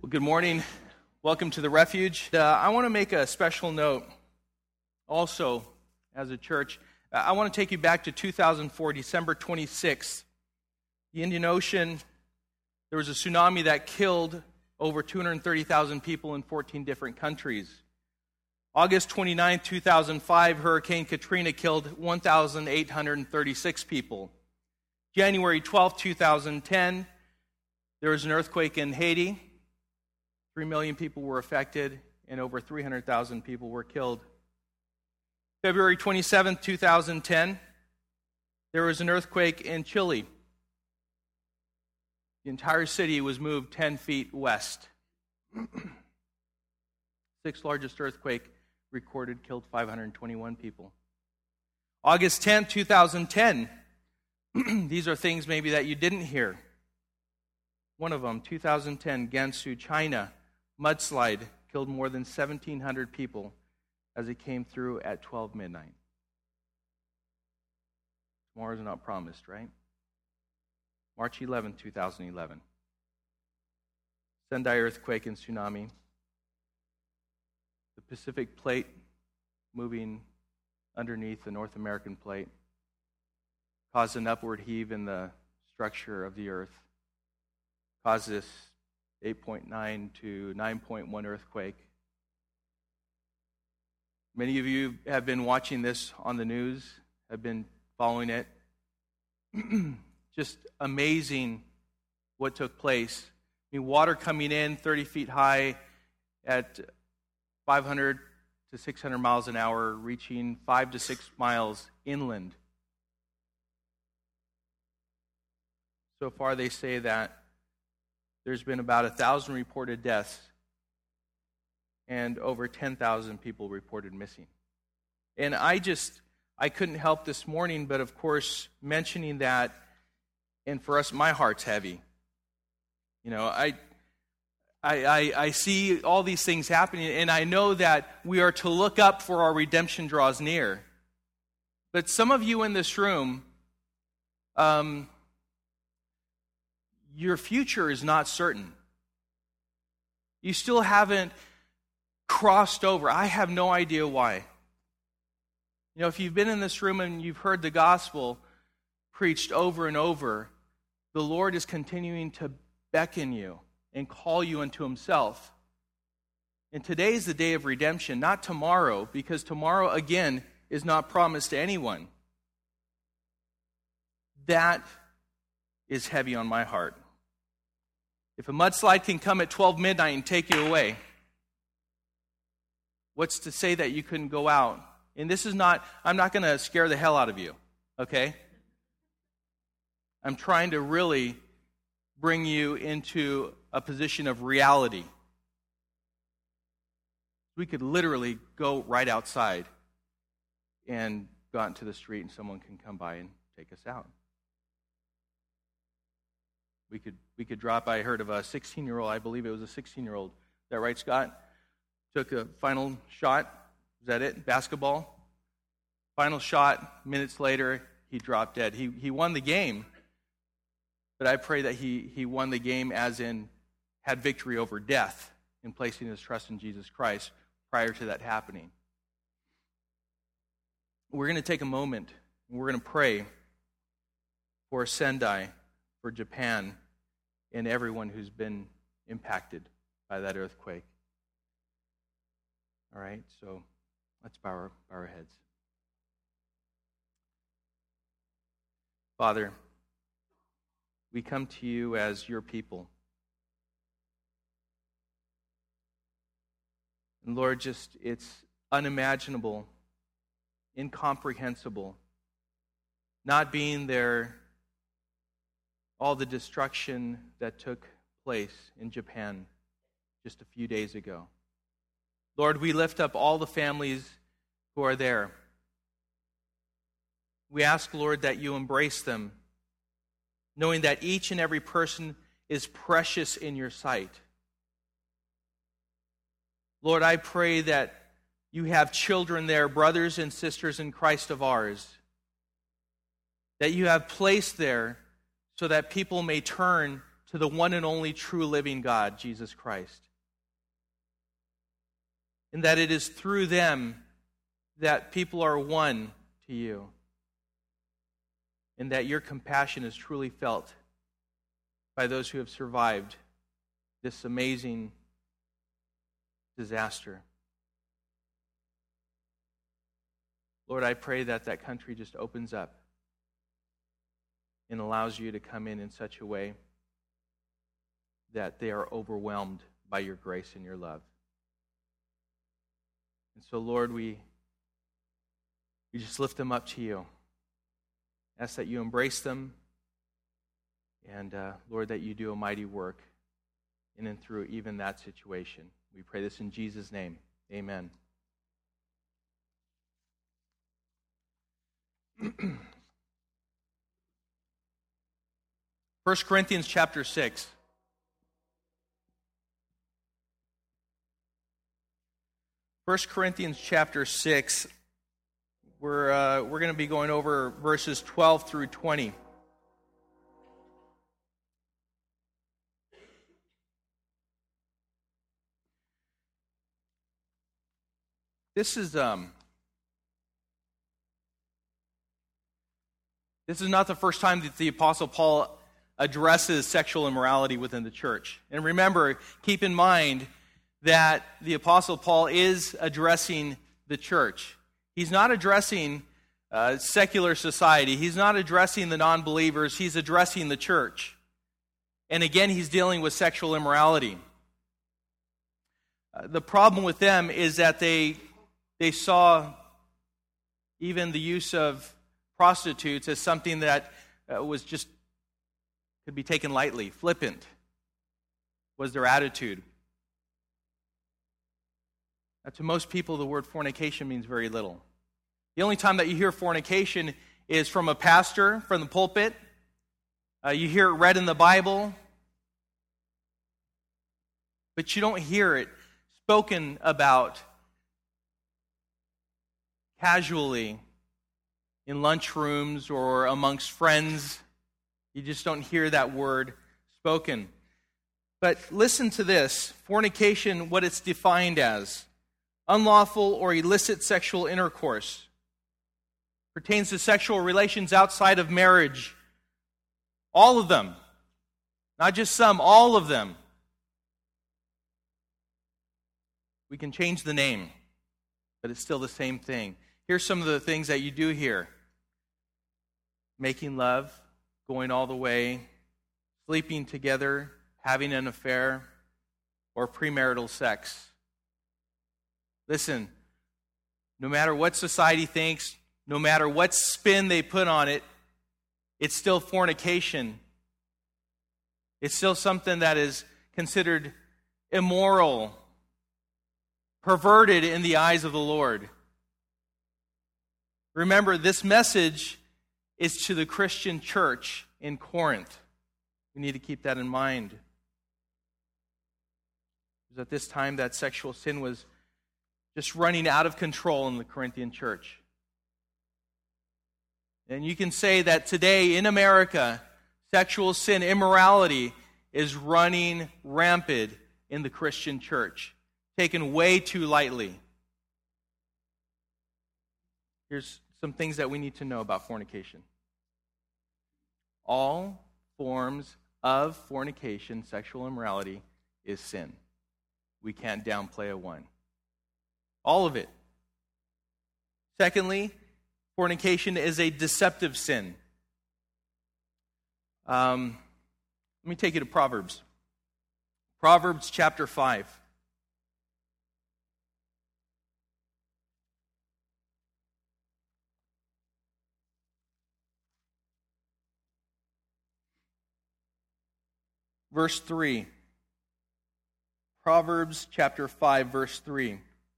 Well, good morning. Welcome to the Refuge. I want to make a special note also as a church. I want to take you back to 2004, December 26th. The Indian Ocean, there was a tsunami that killed over 230,000 people in 14 different countries. August 29th, 2005, Hurricane Katrina killed 1,836 people. January 12th, 2010, there was an earthquake in Haiti. 3 million people were affected, and over 300,000 people were killed. February 27, 2010, there was an earthquake in Chile. The entire city was moved 10 feet west. Sixth largest earthquake recorded, killed 521 people. August 10, 2010, these are things maybe that you didn't hear. One of them, 2010, Gansu, China, mudslide killed more than 1,700 people as it came through at 12 midnight. Tomorrow's not promised, right? March 11, 2011. Sendai earthquake and tsunami. The Pacific plate moving underneath the North American plate caused an upward heave in the structure of the earth. Caused this 8.9 to 9.1 earthquake. Many of you have been watching this on the news, have been following it. Just amazing what took place. I mean, water coming in 30 feet high at 500 to 600 miles an hour, reaching 5 to 6 miles inland. So far, they say that there's been about 1,000 reported deaths and over 10,000 people reported missing. And I couldn't help this morning, but of course, mentioning that, and for us, my heart's heavy. You know, I see all these things happening, and I know that we are to look up for our redemption draws near. But some of you in this room, your future is not certain. You still haven't crossed over. I have no idea why. You know, if you've been in this room and you've heard the gospel preached over and over, the Lord is continuing to beckon you and call you unto Himself. And today is the day of redemption, not tomorrow, because tomorrow, again, is not promised to anyone. That is heavy on my heart. If a mudslide can come at 12 midnight and take you away, what's to say that you couldn't go out? And this is not, I'm not going to scare the hell out of you, okay? I'm trying to really bring you into a position of reality. We could literally go right outside and go out into the street and someone can come by and take us out. We could drop. I heard of a 16-year-old, I believe it was a 16-year-old. Is that right, Scott? Took a final shot. Is that it? Basketball. Final shot. Minutes later, he dropped dead. He won the game. But I pray that he won the game as in had victory over death in placing his trust in Jesus Christ prior to that happening. We're going to take a moment and we're going to pray for Sendai, for Japan, and everyone who's been impacted by that earthquake. All right, so let's bow our heads. Father, we come to you as your people. And Lord, it's unimaginable, incomprehensible, not being there, all the destruction that took place in Japan just a few days ago. Lord, we lift up all the families who are there. We ask, Lord, that you embrace them, knowing that each and every person is precious in your sight. Lord, I pray that you have children there, brothers and sisters in Christ of ours, that you have placed there so that people may turn to the one and only true living God, Jesus Christ. And that it is through them that people are won to you. And that your compassion is truly felt by those who have survived this amazing disaster. Lord, I pray that that country just opens up and allows you to come in such a way that they are overwhelmed by your grace and your love. And so, Lord, we just lift them up to you. Ask that you embrace them, and Lord, that you do a mighty work in and through even that situation. We pray this in Jesus' name. Amen. 1 Corinthians chapter 6. 1 Corinthians chapter 6, we're going to be going over verses 12 through 20. This is not the first time that the Apostle Paul addresses sexual immorality within the church. And remember, keep in mind that the Apostle Paul is addressing the church. He's not addressing secular society. He's not addressing the non-believers. He's addressing the church. And again, he's dealing with sexual immorality. The problem with them is that they saw even the use of prostitutes as something that was just could be taken lightly, flippant was their attitude. To most people, the word fornication means very little. The only time that you hear fornication is from a pastor, from the pulpit. You hear it read in the Bible, but you don't hear it spoken about casually in lunchrooms or amongst friends. You just don't hear that word spoken. But listen to this. Fornication, what it's defined as: unlawful or illicit sexual intercourse. Pertains to sexual relations outside of marriage. All of them. Not just some, all of them. We can change the name, but it's still the same thing. Here's some of the things that you do here: making love, going all the way, sleeping together, having an affair, or premarital sex. Listen, no matter what society thinks, no matter what spin they put on it, it's still fornication. It's still something that is considered immoral, perverted in the eyes of the Lord. Remember, this message is to the Christian church in Corinth. We need to keep that in mind. Because at this time, that sexual sin was just running out of control in the Corinthian church. And you can say that today in America, sexual sin, immorality, is running rampant in the Christian church, taken way too lightly. Here's some things that we need to know about fornication. All forms of fornication, sexual immorality, is sin. We can't downplay a one. All of it. Secondly, fornication is a deceptive sin. Let me take you to Proverbs. Proverbs chapter 5. Verse 3. Proverbs chapter 5, verse 3.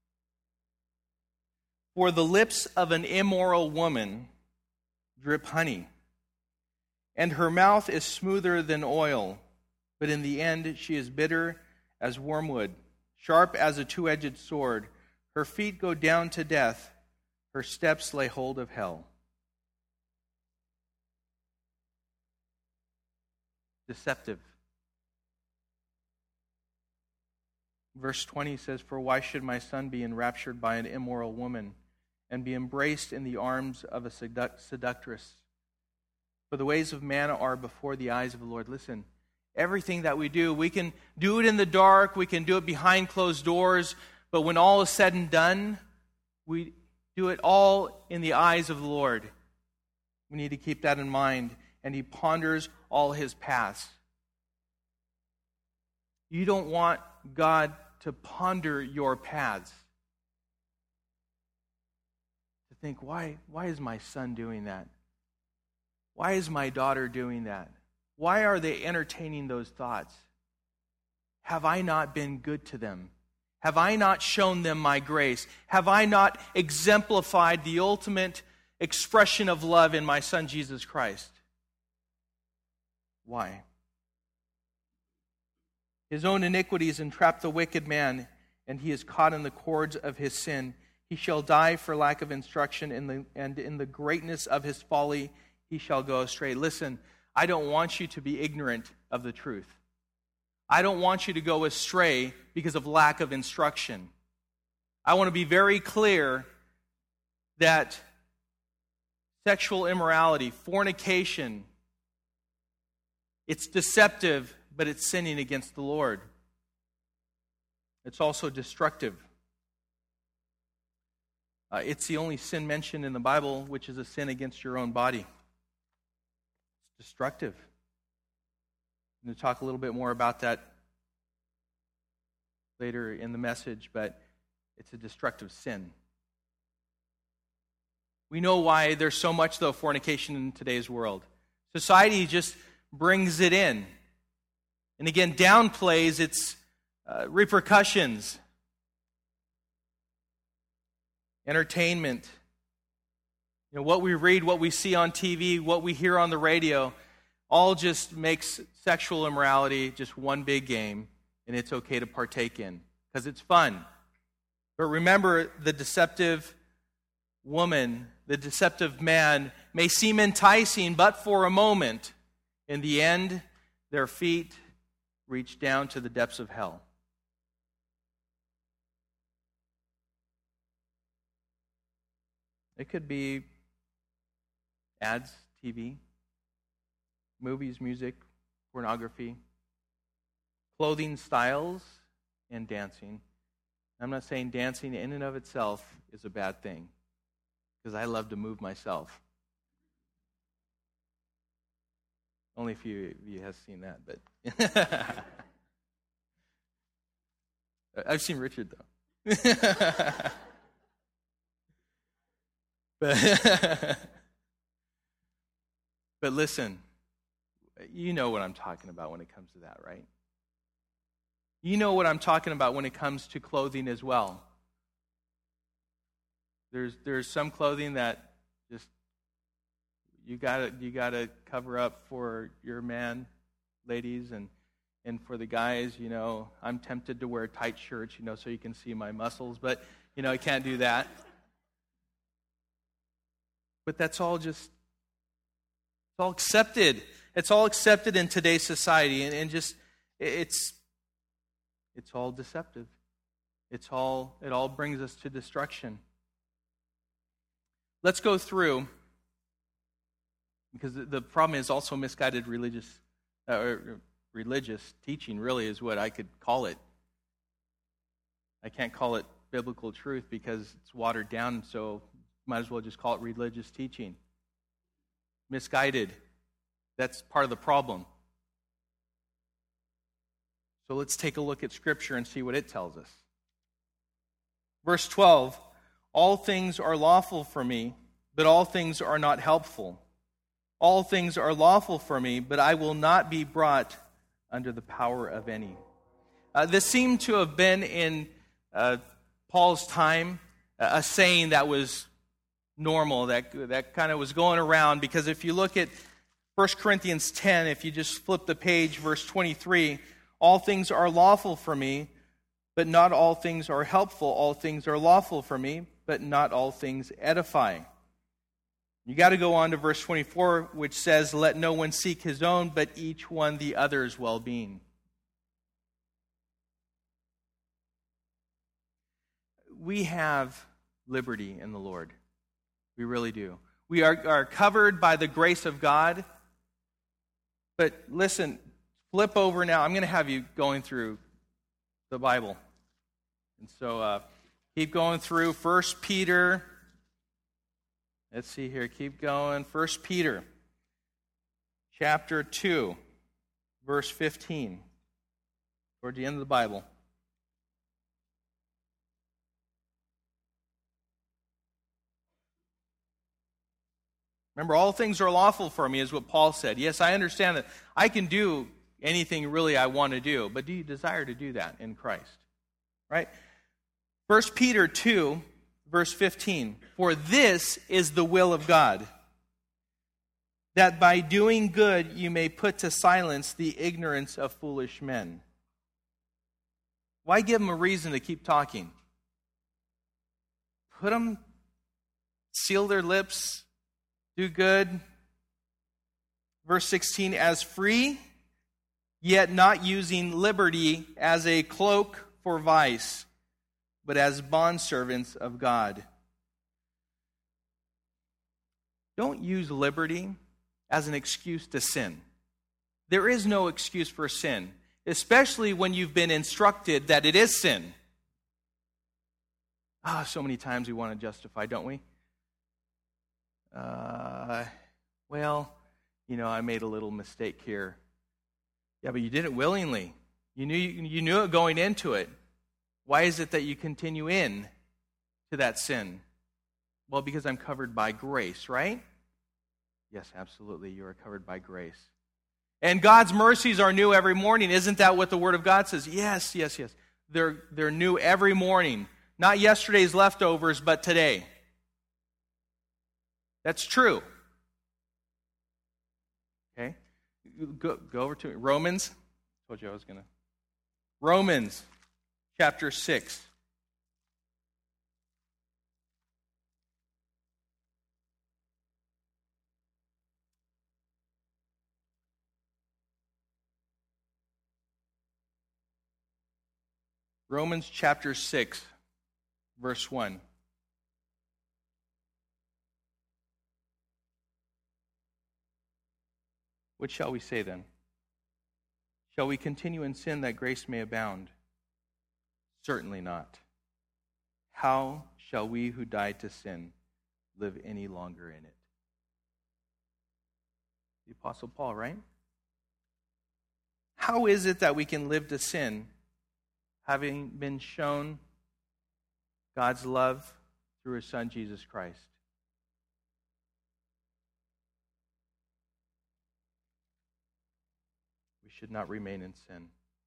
For the lips of an immoral woman drip honey, and her mouth is smoother than oil, but in the end she is bitter as wormwood, sharp as a two-edged sword. Her feet go down to death, her steps lay hold of hell. Deceptive. Verse 20 says, "For why should my son be enraptured by an immoral woman and be embraced in the arms of a seductress? For the ways of man are before the eyes of the Lord." Listen, everything that we do, we can do it in the dark, we can do it behind closed doors, but when all is said and done, we do it all in the eyes of the Lord. We need to keep that in mind. And He ponders all His paths. You don't want God to ponder your paths. To think, why is my son doing that? Why is my daughter doing that? Why are they entertaining those thoughts? Have I not been good to them? Have I not shown them my grace? Have I not exemplified the ultimate expression of love in my Son Jesus Christ? Why? His own iniquities entrap the wicked man, and he is caught in the cords of his sin. He shall die for lack of instruction, and in the greatness of his folly he shall go astray. Listen, I don't want you to be ignorant of the truth. I don't want you to go astray because of lack of instruction. I want to be very clear that sexual immorality, fornication, it's deceptive, but it's sinning against the Lord. It's also destructive. It's the only sin mentioned in the Bible which is a sin against your own body. It's destructive. I'm going to talk a little bit more about that later in the message, but it's a destructive sin. We know why there's so much, though, fornication in today's world. Society just brings it in. And again, downplays its repercussions. Entertainment. You know, what we read, what we see on TV, what we hear on the radio, all just makes sexual immorality just one big game, and it's okay to partake in because it's fun. But remember, the deceptive woman, the deceptive man may seem enticing, but for a moment. In the end, their feet reach down to the depths of hell. It could be ads, TV, movies, music, pornography, clothing styles, and dancing. I'm not saying dancing in and of itself is a bad thing, because I love to move myself. Only a few of you have seen that, but I've seen Richard, though. But listen, you know what I'm talking about when it comes to that, right? You know what I'm talking about when it comes to clothing as well. There's some clothing that just you gotta cover up for your man, ladies, and for the guys. You know, I'm tempted to wear tight shirts, you know, so you can see my muscles, but you know, I can't do that. But that's all just, it's all accepted. It's all accepted in today's society, and just it's all deceptive. It all brings us to destruction. Let's go through, because the problem is also misguided religious teaching. Really, is what I could call it. I can't call it biblical truth because it's watered down, so might as well just call it religious teaching. Misguided. That's part of the problem. So let's take a look at Scripture and see what it tells us. Verse 12, all things are lawful for me, but all things are not helpful. All things are lawful for me, but I will not be brought under the power of any. This seemed to have been in Paul's time a saying that was normal, that kind of was going around, because if you look at 1 Corinthians 10, if you just flip the page, verse 23, all things are lawful for me, but not all things are helpful. All things are lawful for me, but not all things edify. You got to go on to verse 24, which says, let no one seek his own, but each one the other's well-being. we have liberty in the Lord. We really do. We are covered by the grace of God. But listen, flip over now. I'm going to have you going through the Bible. And so keep going through 1 Peter. Let's see here. Keep going. 1 Peter chapter 2, verse 15. Toward the end of the Bible. Remember, all things are lawful for me, is what Paul said. Yes, I understand that I can do anything really I want to do, but do you desire to do that in Christ? Right? 1 Peter 2, verse 15. For this is the will of God, that by doing good you may put to silence the ignorance of foolish men. Why give them a reason to keep talking? Put them, seal their lips, do good. Verse 16, as free, yet not using liberty as a cloak for vice, but as bondservants of God. Don't use liberty as an excuse to sin. There is no excuse for sin, especially when you've been instructed that it is sin. So many times we want to justify, don't we? I made a little mistake here. Yeah, but you did it willingly. You knew it going into it. Why is it that you continue in to that sin? Well, because I'm covered by grace, right? Yes, absolutely. You are covered by grace. And God's mercies are new every morning. Isn't that what the Word of God says? Yes. They're new every morning. Not yesterday's leftovers, but today. That's true. Okay? Go over to Romans. Told you I was going to. Romans chapter 6. Romans chapter 6, verse 1. What shall we say then? Shall we continue in sin that grace may abound? Certainly not. How shall we who died to sin live any longer in it? The Apostle Paul, right? How is it that we can live to sin, having been shown God's love through His Son, Jesus Christ? We should not remain in sin.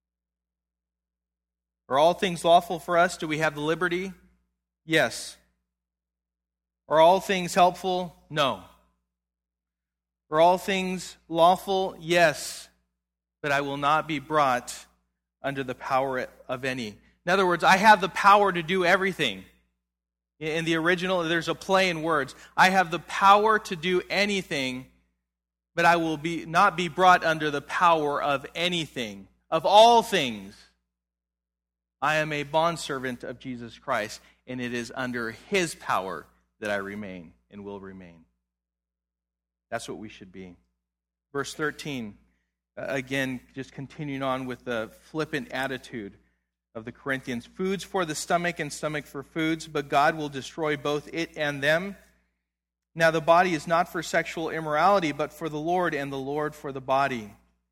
Are all things lawful for us? Do we have the liberty? Yes. Are all things helpful? No. Are all things lawful? Yes. But I will not be brought under the power of any. In other words, I have the power to do everything. In the original, there's a play in words. I have the power to do anything, but I will not be brought under the power of anything. Of all things, I am a bondservant of Jesus Christ, and it is under His power that I remain and will remain. That's what we should be. Verse 13, again, just continuing on with the flippant attitude of the Corinthians. Foods for the stomach and stomach for foods, but God will destroy both it and them. Now the body is not for sexual immorality, but for the Lord, and the Lord for the body.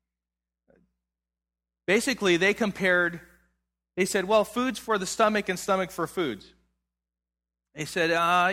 Basically, they said, well, food's for the stomach and stomach for foods. They said,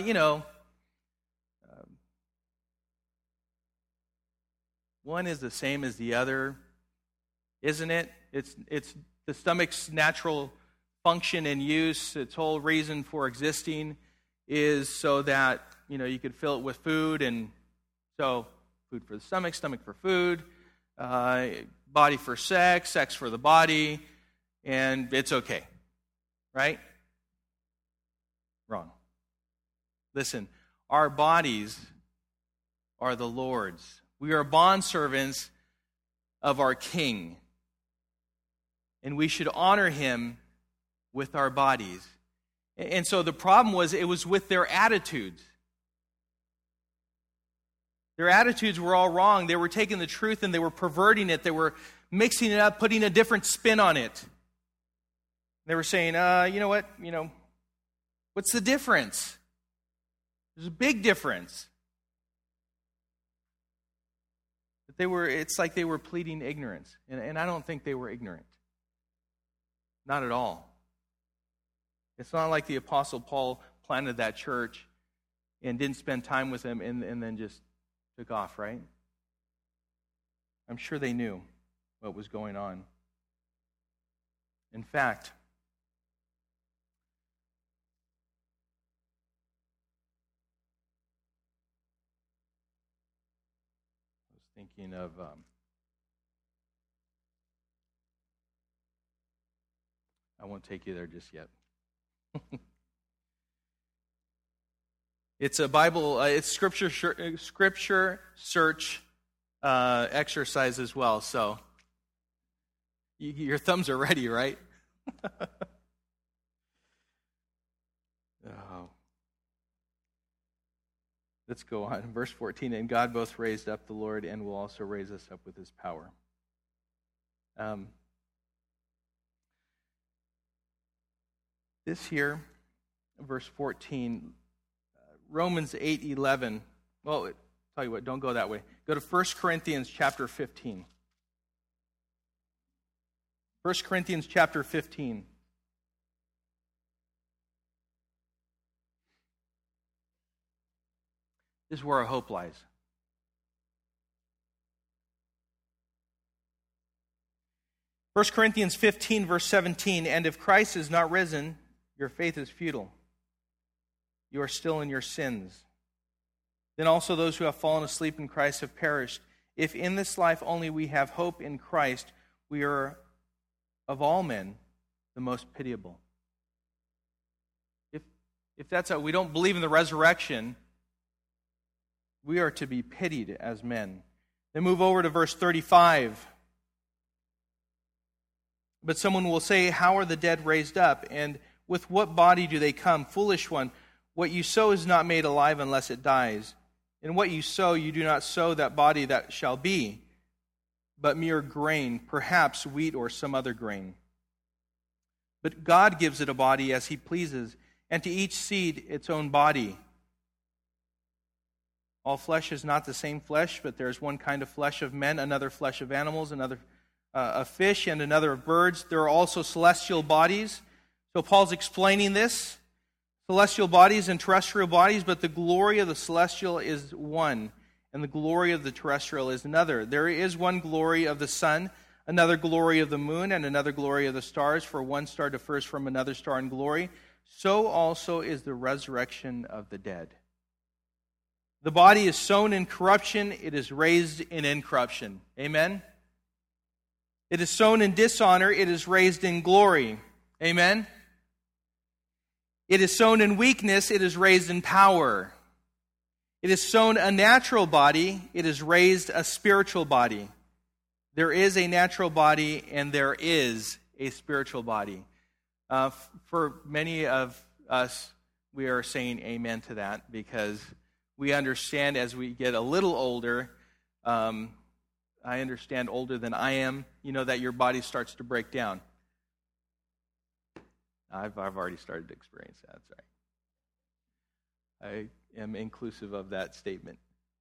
one is the same as the other, isn't it? It's the stomach's natural function and use. Its whole reason for existing is so that, you could fill it with food, and so food for the stomach, stomach for food, body for sex, sex for the body, and it's okay. Right? Wrong. Listen, our bodies are the Lord's. We are bondservants of our King. And we should honor Him with our bodies. And so the problem was, it was with their attitudes. Their attitudes were all wrong. They were taking the truth and they were perverting it. They were mixing it up, putting a different spin on it. They were saying, you know what? What's the difference? There's a big difference. But it's like they were pleading ignorance. And I don't think they were ignorant. Not at all. It's not like the Apostle Paul planted that church and didn't spend time with them and then just took off, right? I'm sure they knew what was going on. In fact, I was thinking of I won't take you there just yet. It's a Bible, it's scripture search exercise as well. So your thumbs are ready, right? Oh. Let's go on. Verse 14, and God both raised up the Lord and will also raise us up with his power. This here, verse 14, Romans 8:11. Well, tell you what, don't go that way. Go to 1 Corinthians chapter 15. 1 Corinthians chapter 15. This is where our hope lies. 1 Corinthians 15, verse 17, and if Christ is not risen, your faith is futile. You are still in your sins. Then also those who have fallen asleep in Christ have perished. If in this life only we have hope in Christ, we are of all men the most pitiable. If that's how we don't believe in the resurrection, we are to be pitied as men. Then move over to verse 35. But someone will say, how are the dead raised up? And with what body do they come? Foolish one, what you sow is not made alive unless it dies. And what you sow, you do not sow that body that shall be, but mere grain, perhaps wheat or some other grain. But God gives it a body as he pleases, and to each seed its own body. All flesh is not the same flesh, but there is one kind of flesh of men, another flesh of animals, another of fish, and another of birds. There are also celestial bodies. So Paul's explaining this. Celestial bodies and terrestrial bodies, but the glory of the celestial is one, and the glory of the terrestrial is another. There is one glory of the sun, another glory of the moon, and another glory of the stars, for one star differs from another star in glory. So also is the resurrection of the dead. The body is sown in corruption, it is raised in incorruption. Amen? It is sown in dishonor, it is raised in glory. Amen? It is sown in weakness, it is raised in power. It is sown a natural body, it is raised a spiritual body. There is a natural body and there is a spiritual body. For many of us, we are saying amen to that because we understand as we get a little older, I understand older than I am, that your body starts to break down. I've already started to experience that. Sorry. I am inclusive of that statement.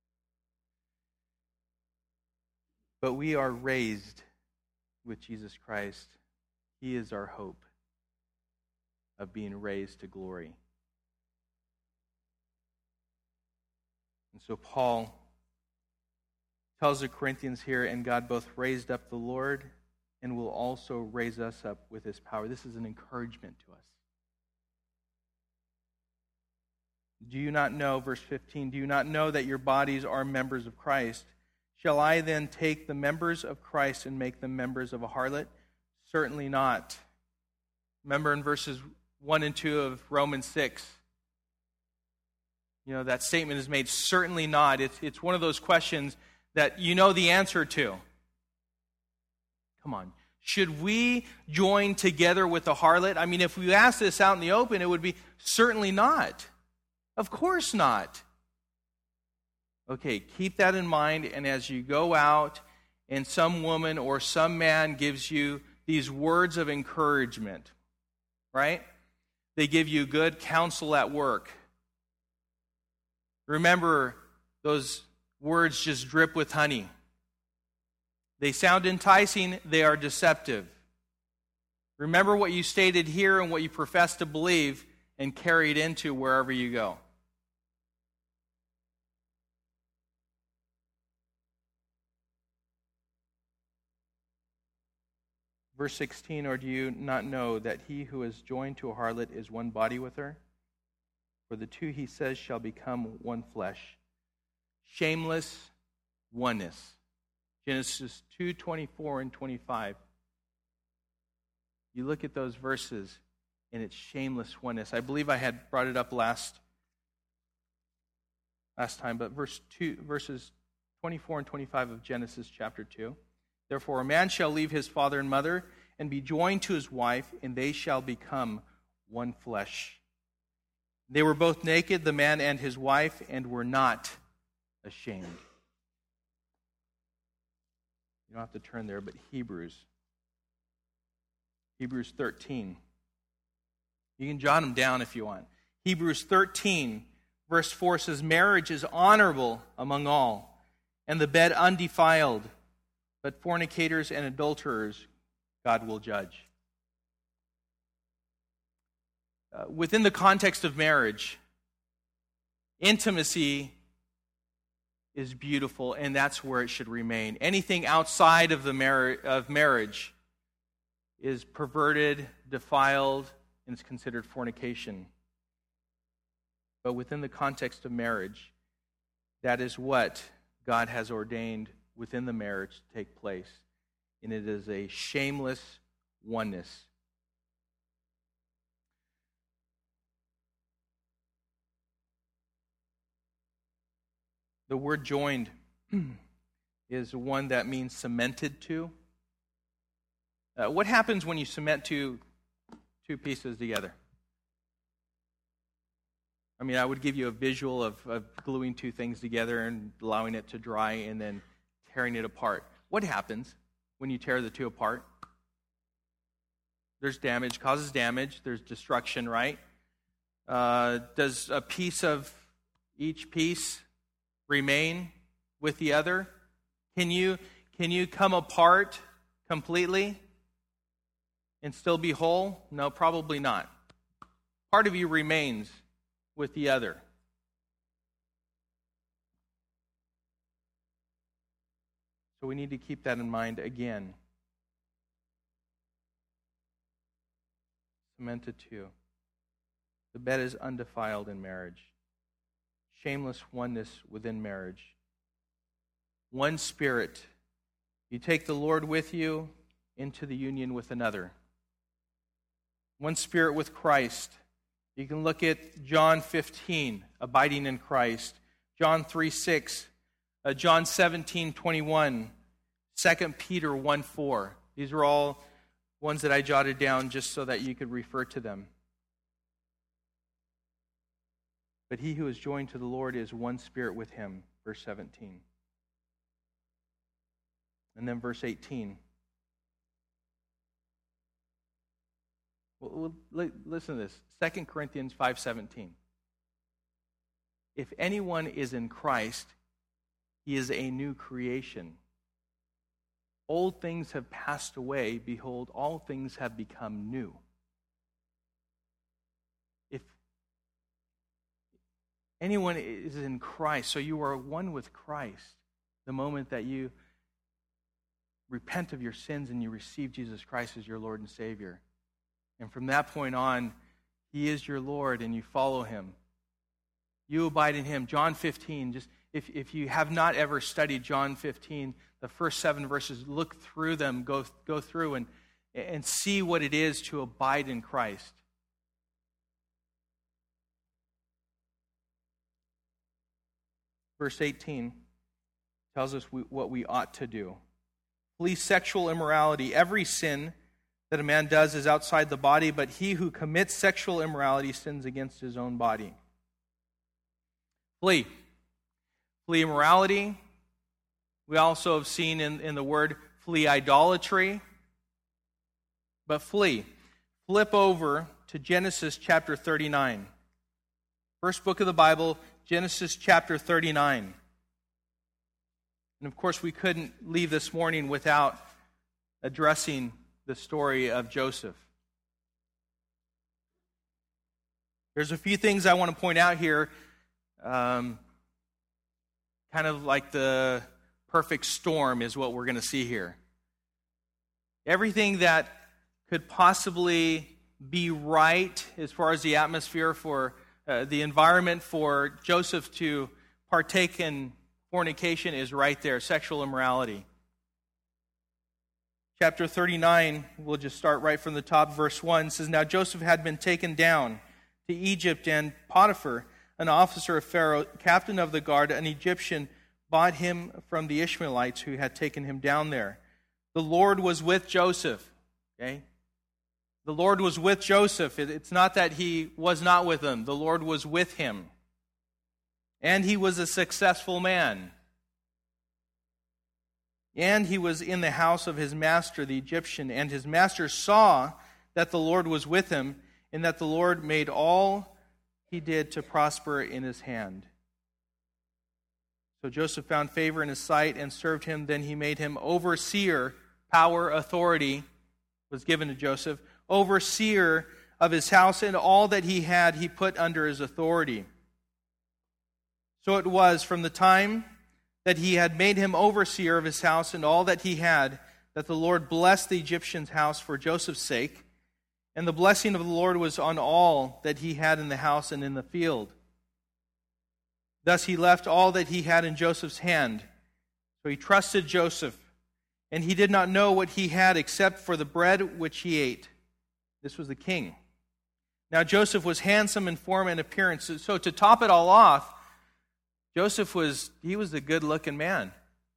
But we are raised with Jesus Christ. He is our hope of being raised to glory. And so Paul tells the Corinthians here, and God both raised up the Lord and will also raise us up with his power. This is an encouragement to us. Do you not know, verse 15, do you not know that your bodies are members of Christ? Shall I then take the members of Christ and make them members of a harlot? Certainly not. Remember in verses 1 and 2 of Romans 6, that statement is made, certainly not. It's one of those questions that you know the answer to. Come on. Should we join together with the harlot? I mean, if we asked this out in the open, it would be certainly not. Of course not. Okay, keep that in mind, and as you go out and some woman or some man gives you these words of encouragement, right? They give you good counsel at work. Remember, those words just drip with honey. They sound enticing, they are deceptive. Remember what you stated here and what you profess to believe and carry it into wherever you go. Verse 16, or do you not know that he who is joined to a harlot is one body with her? For the two, he says, shall become one flesh. Shameless oneness. Genesis 2:24 and 25. You look at those verses, and it's shameless oneness. I believe I had brought it up last time, but verses 24 and 25 of Genesis chapter 2. Therefore, a man shall leave his father and mother and be joined to his wife, and they shall become one flesh. They were both naked, the man and his wife, and were not ashamed. You don't have to turn there, but Hebrews 13. You can jot them down if you want. Hebrews 13, verse 4 says, marriage is honorable among all, and the bed undefiled, but fornicators and adulterers God will judge. Within the context of marriage, intimacy is beautiful, and that's where it should remain. Anything outside of marriage is perverted, defiled, and is considered fornication. But within the context of marriage, that is what God has ordained within the marriage to take place. And it is a shameless oneness. The word joined is one that means cemented to. What happens when you cement two pieces together? I mean, I would give you a visual of gluing two things together and allowing it to dry and then tearing it apart. What happens when you tear the two apart? There's damage, causes damage. There's destruction, right? Does a piece of each piece remain with the other? Can you come apart completely and still be whole? No, probably not. Part of you remains with the other. So we need to keep that in mind again. Cemented to. The bed is undefiled in marriage. Shameless oneness within marriage. One spirit. You take the Lord with you into the union with another. One spirit with Christ. You can look at John 15, abiding in Christ. John 3:6. John 17:21. 2 Peter 1:4. These are all ones that I jotted down just so that you could refer to them. But he who is joined to the Lord is one spirit with him. Verse 17. And then verse 18. Well, listen to this. 2 Corinthians 5:17. If anyone is in Christ, he is a new creation. Old things have passed away. Behold, all things have become new. If anyone is in Christ, so you are one with Christ, the moment that you repent of your sins and you receive Jesus Christ as your Lord and Savior. And from that point on, he is your Lord and you follow him. You abide in him. John 15, just if you have not ever studied John 15, the first 7 verses, look through them, go through and see what it is to abide in Christ. Verse 18 tells us what we ought to do. Flee sexual immorality. Every sin that a man does is outside the body, but he who commits sexual immorality sins against his own body. Flee. Flee immorality. We also have seen in the word, flee idolatry. But flee. Flip over to Genesis chapter 39. First book of the Bible, Genesis chapter 39. And of course, we couldn't leave this morning without addressing the story of Joseph. There's a few things I want to point out here, kind of like the perfect storm is what we're going to see here. Everything that could possibly be right as far as the atmosphere for the environment for Joseph to partake in fornication is right there, sexual immorality. Chapter 39, we'll just start right from the top. Verse 1 says, Now Joseph had been taken down to Egypt, and Potiphar, an officer of Pharaoh, captain of the guard, an Egyptian, bought him from the Ishmaelites who had taken him down there. The Lord was with Joseph. Okay? The Lord was with Joseph. It's not that he was not with him. The Lord was with him. And he was a successful man. And he was in the house of his master, the Egyptian. And his master saw that the Lord was with him, and that the Lord made all he did to prosper in his hand. So Joseph found favor in his sight and served him. Then he made him overseer. Power, authority was given to Joseph. Overseer of his house, and all that he had he put under his authority. So it was from the time that he had made him overseer of his house and all that he had, that the Lord blessed the Egyptian's house for Joseph's sake. And the blessing of the Lord was on all that he had in the house and in the field. Thus he left all that he had in Joseph's hand. So he trusted Joseph, and he did not know what he had except for the bread which he ate. This was the king. Now Joseph was handsome in form and appearance. So to top it all off, Joseph was a good-looking man.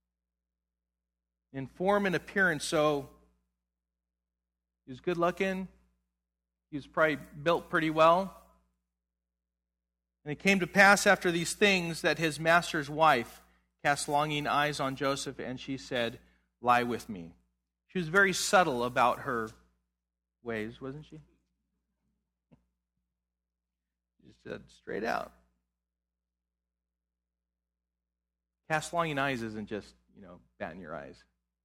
In form and appearance, so he was good-looking. He was probably built pretty well. And it came to pass after these things that his master's wife cast longing eyes on Joseph, and she said, Lie with me. She was very subtle about her ways, wasn't she? She said straight out. Cast longing eyes isn't just, batting your eyes.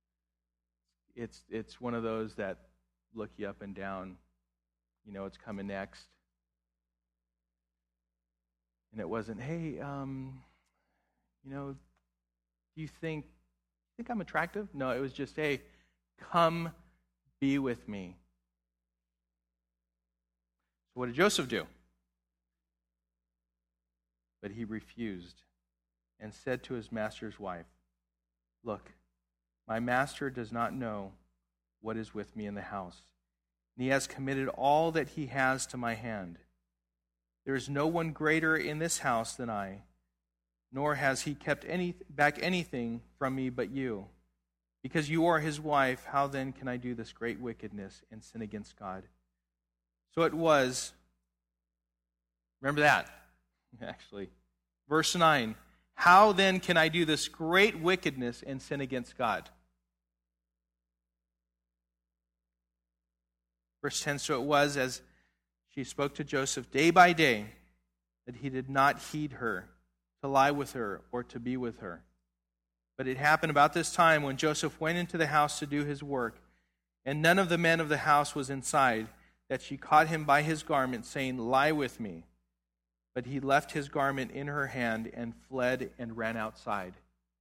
It's one of those that look you up and down. It's coming next. And it wasn't, hey, do you think I'm attractive? No, it was just, hey, come be with me. So what did Joseph do? But he refused and said to his master's wife, Look, my master does not know what is with me in the house, and he has committed all that he has to my hand. There is no one greater in this house than I, nor has he kept back anything from me but you. Because you are his wife, how then can I do this great wickedness and sin against God? So it was, remember that, actually. Verse 9, how then can I do this great wickedness and sin against God? Verse 10, so it was as she spoke to Joseph day by day that he did not heed her, to lie with her or to be with her. But it happened about this time when Joseph went into the house to do his work, and none of the men of the house was inside, that she caught him by his garment, saying, Lie with me. But he left his garment in her hand and fled and ran outside.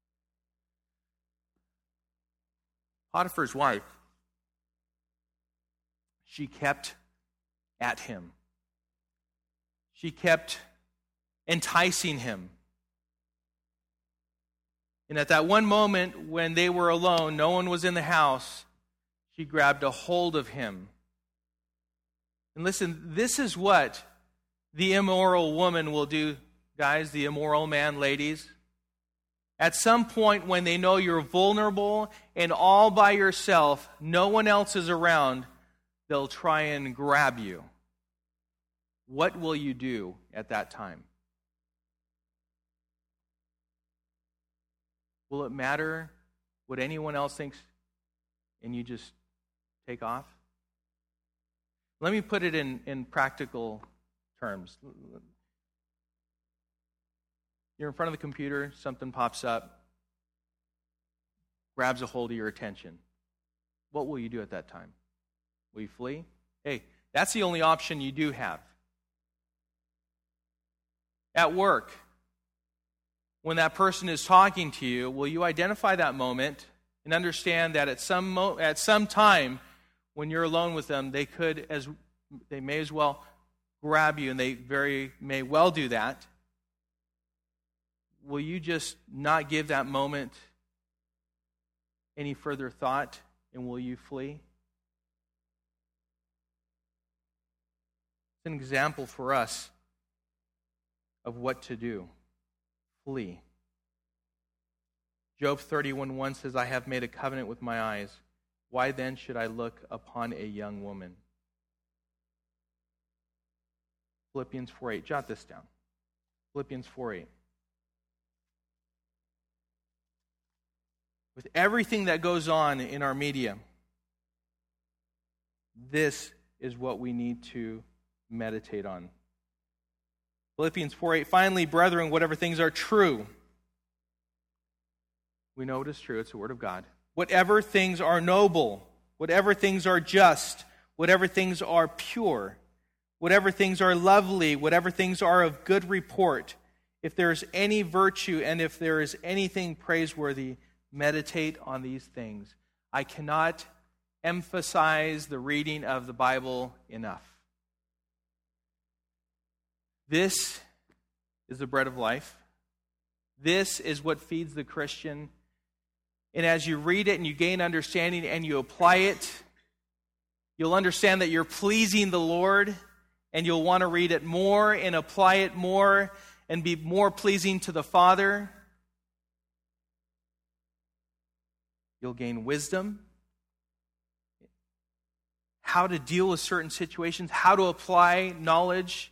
Potiphar's wife, she kept at him. She kept enticing him. And at that one moment when they were alone, no one was in the house, she grabbed a hold of him. And listen, this is what the immoral woman will do, guys, the immoral man, ladies. At some point when they know you're vulnerable and all by yourself, no one else is around, they'll try and grab you. What will you do at that time? Will it matter what anyone else thinks and you just take off? Let me put it in practical terms. You're in front of the computer, something pops up, grabs a hold of your attention. What will you do at that time? Will you flee? Hey, that's the only option you do have. At work, when that person is talking to you, will you identify that moment and understand that at some time when you're alone with them, they may as well grab you, and they very may well do that. Will you just not give that moment any further thought, and will you flee? It's an example for us of what to do. Flee. Job 31:1 says, I have made a covenant with my eyes. Why then should I look upon a young woman? Philippians 4:8. Jot this down. Philippians 4:8. With everything that goes on in our media, this is what we need to meditate on. Philippians 4:8. Finally, brethren, whatever things are true. We know it is true. It's the Word of God. Whatever things are noble, whatever things are just, whatever things are pure, whatever things are lovely, whatever things are of good report, if there is any virtue and if there is anything praiseworthy, meditate on these things. I cannot emphasize the reading of the Bible enough. This is the bread of life. This is what feeds the Christian. And as you read it and you gain understanding and you apply it, you'll understand that you're pleasing the Lord, and you'll want to read it more and apply it more and be more pleasing to the Father. You'll gain wisdom, how to deal with certain situations, how to apply knowledge.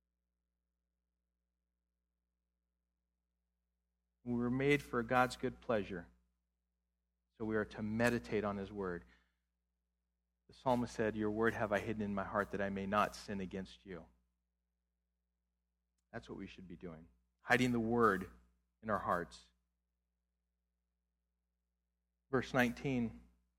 We were made for God's good pleasure, so we are to meditate on His Word. The psalmist said, your word have I hidden in my heart that I may not sin against you. That's what we should be doing, hiding the Word in our hearts. Verse 19.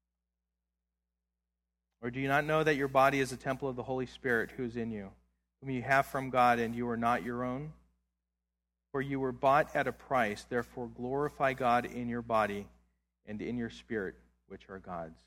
Or do you not know that your body is a temple of the Holy Spirit who is in you, whom you have from God, and you are not your own? For you were bought at a price, therefore glorify God in your body and in your spirit, which are God's.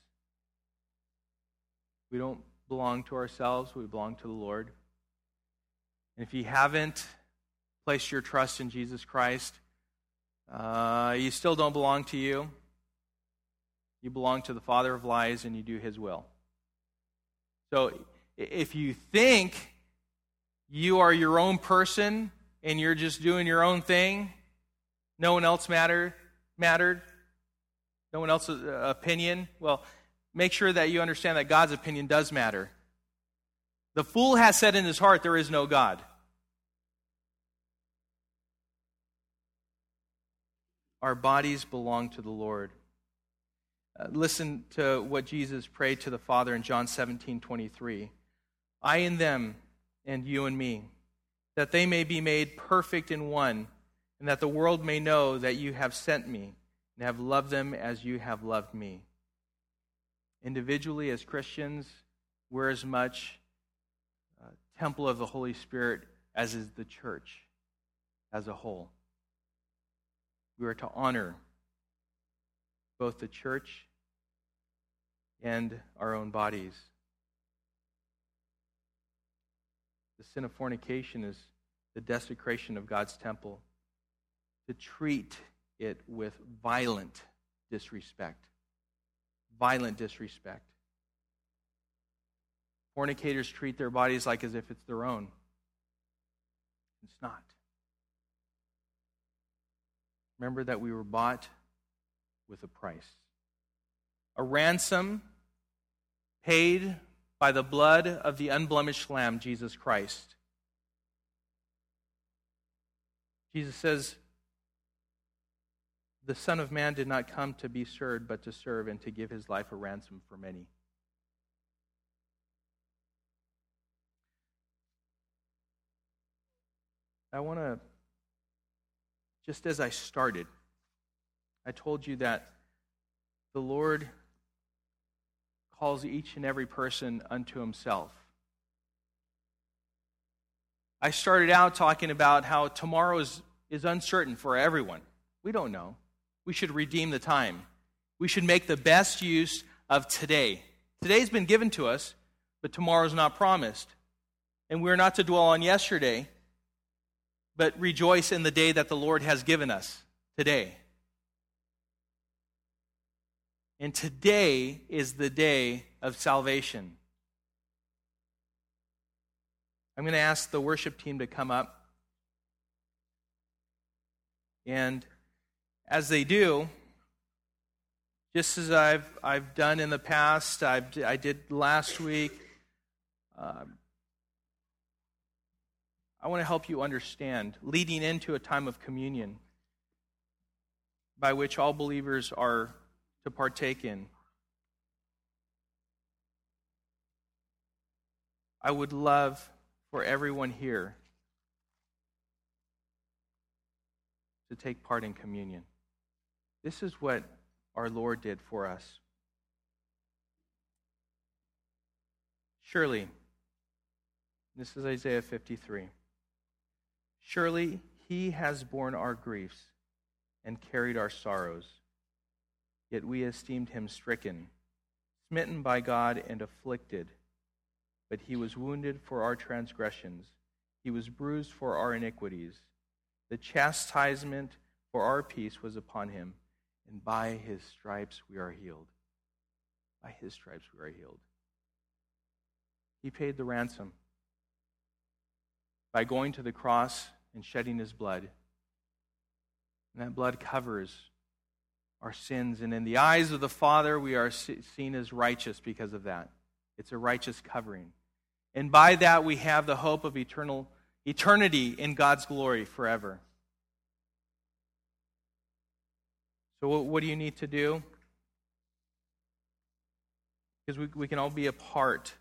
We don't belong to ourselves, we belong to the Lord. And if you haven't placed your trust in Jesus Christ, you still don't belong to you. You belong to the father of lies, and you do his will. So if you think you are your own person and you're just doing your own thing, no one else mattered, no one else's opinion, well, make sure that you understand that God's opinion does matter. The fool has said in his heart, there is no God. Our bodies belong to the Lord. Listen to what Jesus prayed to the Father in John 17:23. I in them, and you in me, that they may be made perfect in one, and that the world may know that you have sent me, and have loved them as you have loved me. Individually, as Christians, we're as much temple of the Holy Spirit as is the church as a whole. We are to honor both the church and our own bodies. The sin of fornication is the desecration of God's temple. To treat it with violent disrespect. Violent disrespect. Fornicators treat their bodies like as if it's their own. It's not. Remember that we were bought with a price. A ransom paid by the blood of the unblemished Lamb, Jesus Christ. Jesus says, the Son of Man did not come to be served, but to serve and to give his life a ransom for many. I want to, just as I started, I told you that the Lord calls each and every person unto himself. I started out talking about how tomorrow is uncertain for everyone. We don't know. We should redeem the time. We should make the best use of today. Today's been given to us, but tomorrow's not promised. And we're not to dwell on yesterday, but rejoice in the day that the Lord has given us today. And today is the day of salvation. I'm going to ask the worship team to come up. And as they do, just as I've done in the past, I did last week, I want to help you understand, leading into a time of communion by which all believers are to partake in. I would love for everyone here to take part in communion. This is what our Lord did for us. Surely, this is Isaiah 53. Surely he has borne our griefs and carried our sorrows. Yet we esteemed him stricken, smitten by God and afflicted. But he was wounded for our transgressions. He was bruised for our iniquities. The chastisement for our peace was upon him, and by his stripes we are healed. By his stripes we are healed. He paid the ransom by going to the cross and shedding his blood. And that blood covers our sins. And in the eyes of the Father, we are seen as righteous because of that. It's a righteous covering. And by that, we have the hope of eternity in God's glory forever. So what do you need to do? Because we can all be a part.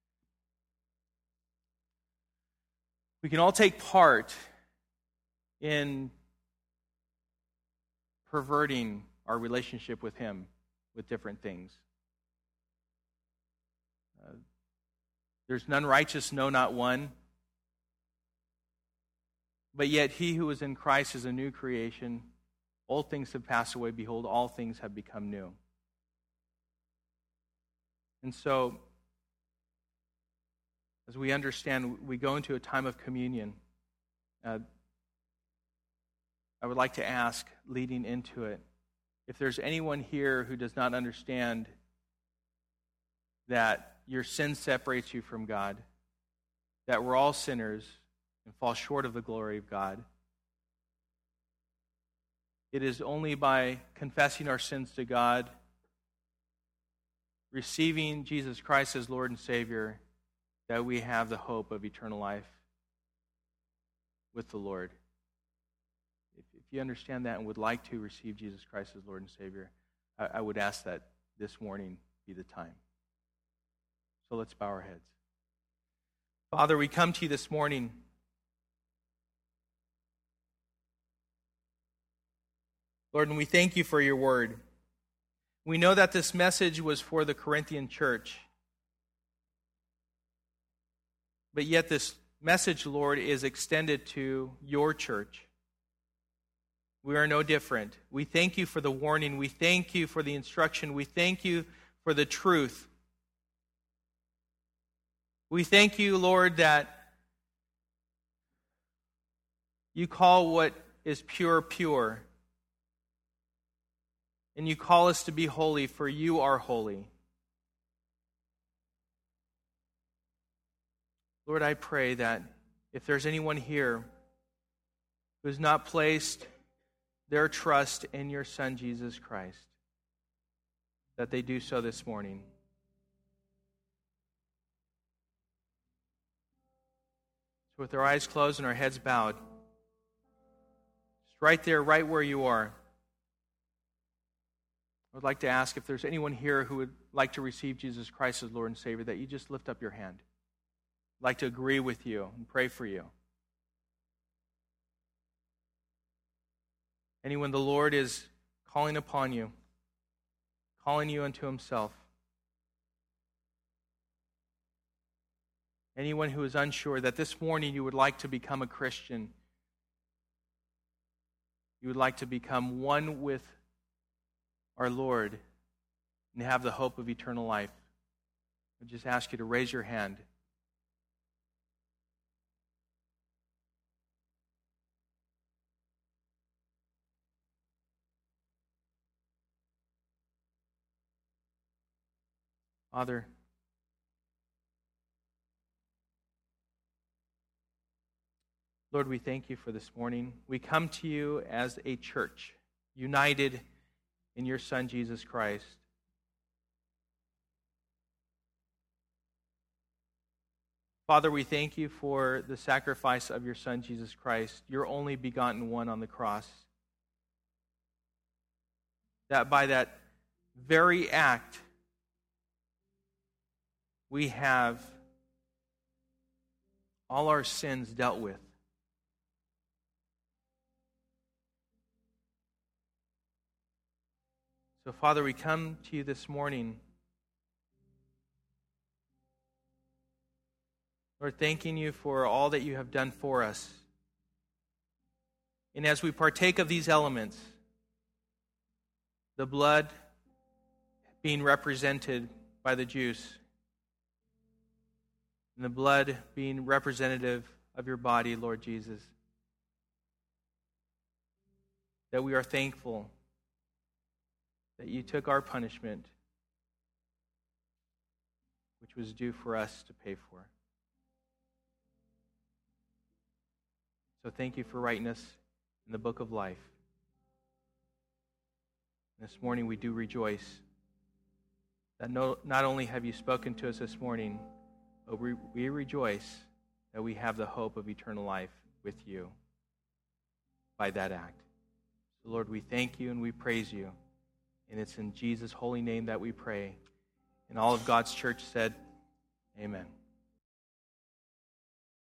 We can all take part in perverting our relationship with him with different things. There's none righteous, no, not one. But yet he who is in Christ is a new creation. Old things have passed away. Behold, all things have become new. And so, as we understand, we go into a time of communion. I would like to ask, leading into it, if there's anyone here who does not understand that your sin separates you from God, that we're all sinners and fall short of the glory of God. It is only by confessing our sins to God, receiving Jesus Christ as Lord and Savior, that we have the hope of eternal life with the Lord. If you understand that and would like to receive Jesus Christ as Lord and Savior, I would ask that this morning be the time. So let's bow our heads. Father, we come to you this morning Lord, and we thank you for your word. We know that this message was for the Corinthian church. But yet this message, Lord, is extended to your church. We are no different. We thank you for the warning. We thank you for the instruction. We thank you for the truth. We thank you, Lord, that you call what is pure, pure. And you call us to be holy, for you are holy. Lord, I pray that if there's anyone here who has not placed their trust in your Son, Jesus Christ, that they do so this morning. So with our eyes closed and our heads bowed, just right there, right where you are, I would like to ask if there's anyone here who would like to receive Jesus Christ as Lord and Savior, that you just lift up your hand. I'd like to agree with you and pray for you. Anyone the Lord is calling upon you, calling you unto himself. Anyone who is unsure that this morning you would like to become a Christian, you would like to become one with our Lord and have the hope of eternal life, I just ask you to raise your hand. Father, Lord, we thank you for this morning. We come to you as a church, united in your Son, Jesus Christ. Father, we thank you for the sacrifice of your Son, Jesus Christ, your only begotten one on the cross. That by that very act, we have all our sins dealt with. So, Father, we come to you this morning, Lord, thanking you for all that you have done for us. And as we partake of these elements, the blood being represented by the juice, and the blood being representative of your body, Lord Jesus, that we are thankful that you took our punishment, which was due for us to pay for. So thank you for writing us in the book of life. This morning we do rejoice that not only have you spoken to us this morning, but we rejoice that we have the hope of eternal life with you by that act. So Lord, we thank you and we praise you. And it's in Jesus' holy name that we pray. And all of God's church said, amen.